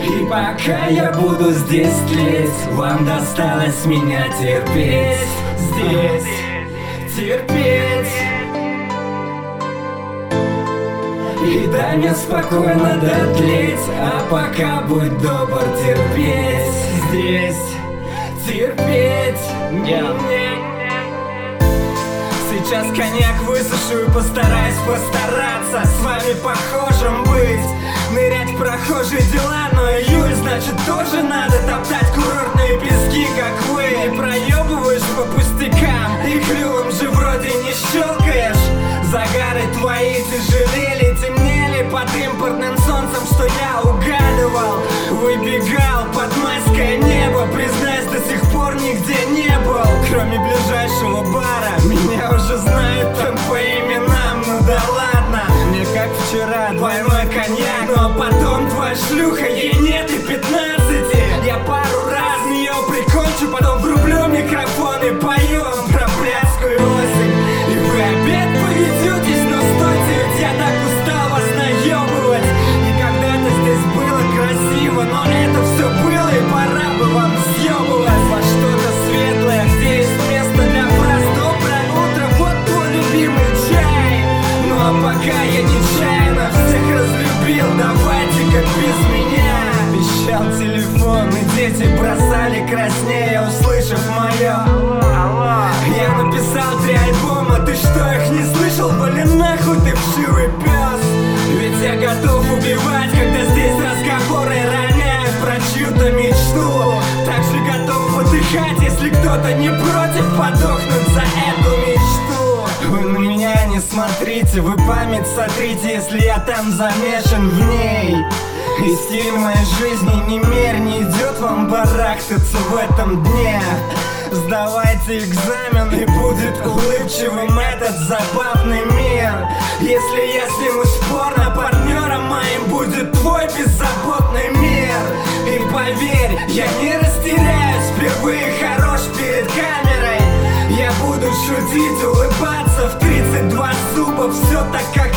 И пока я буду здесь тлеть, вам досталось меня терпеть. Здесь терпеть. И дай мне спокойно дотлеть, а пока будь добр терпеть. Здесь терпеть. Сейчас коньяк высушу и постараюсь постараться с вами похожим быть. Нырять в прохожие дела, но июль, значит, тоже надо топтать курортные пески, как вы. И проебываешь по пустякам, и клювом же вроде не щелкаешь. Загары твои тяжелели, темнели под импортным солнцем, что я угадывал. Выбегал под майское небо, признаюсь, до сих пор нигде не был, кроме ближайшего бара. Меня уже знают там по именам, ну да ладно. Мне как вчера двойной коньяк, но потом твоя шлюха, ей нет и 15. Я пару раз в нее прикончу, потом врублю микрофон и поем про блядскую осень. И вы опять поведетесь, но стойте, ведь я так устал вас наебывать. И когда-то здесь было красиво, но это все было, и пора бы вам съебывать во что-то светлое, где есть место для фраз. Доброе утро, вот твой любимый чай. Ну а пока я нечаянно всех разлюбил, давайте-ка без меня. Пищал телефон, и дети бросали краснее, услышав мое алло. Я написал 3 альбома, ты что, их не слышал? Вали нахуй, ты вшивый пес. Ведь я готов убивать, когда здесь разговоры роняют про чью-то мечту. Также готов подыхать, если кто-то не против подохнуть за эту мечту. Вы на меня не смотрите, вы память сотрите, если я там замешан в ней. И стиль моей жизни не мерь, не идет вам барахтаться в этом дне. Сдавайте экзамен, и будет улыбчивым этот забавный мир. Если я снимусь порно, партнером моим будет твой беззаботный мир. И поверь, я не растеряюсь, впервые хорош перед камерой. Я буду шутить, улыбаться в 32 зуба, все так, как